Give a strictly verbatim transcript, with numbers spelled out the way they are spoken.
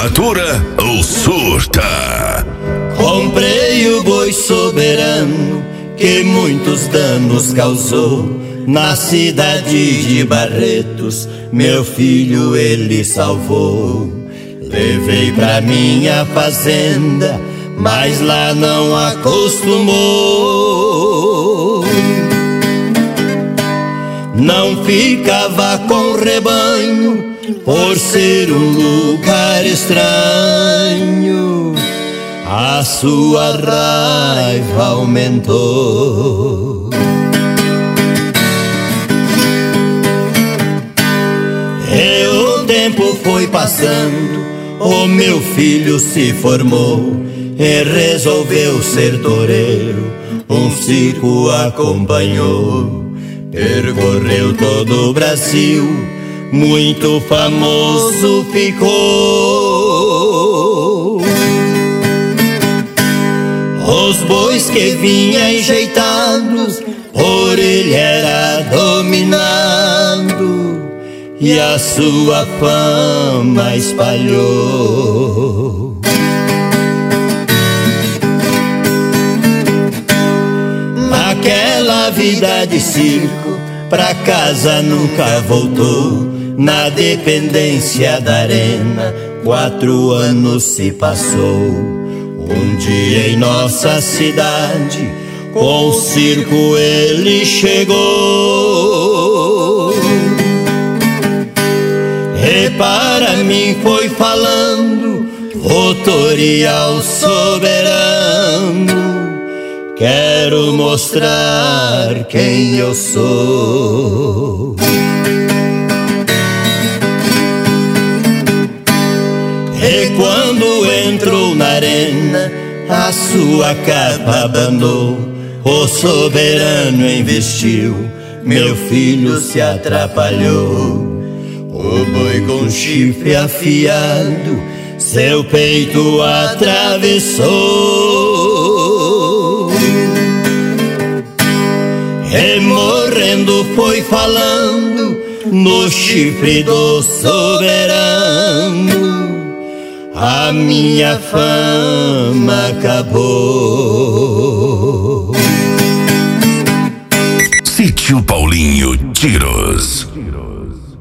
atura ou surta. Comprei o boi soberano que muitos danos causou na cidade de Barretos. Meu filho ele salvou. Levei pra minha fazenda, mas lá não acostumou. Não ficava com rebanho por ser um lugar estranho. A sua raiva aumentou. E o tempo foi passando, o meu filho se formou e resolveu ser toureiro. Um circo acompanhou, percorreu todo o Brasil, muito famoso ficou. Os bois que vinham enjeitados, por ele era dominado, e a sua fama espalhou. Naquela vida de circo, pra casa nunca voltou. Na dependência da arena, quatro anos se passou. Um dia em nossa cidade, com o circo ele chegou. E para mim foi falando, o Torial soberano. Quero mostrar quem eu sou. E quando entrou na arena, a sua capa abanou. O soberano investiu, meu filho se atrapalhou. O boi com chifre afiado, seu peito atravessou. E morrendo foi falando no chifre do soberano. A minha fama acabou. Sítio Paulinho Tiros.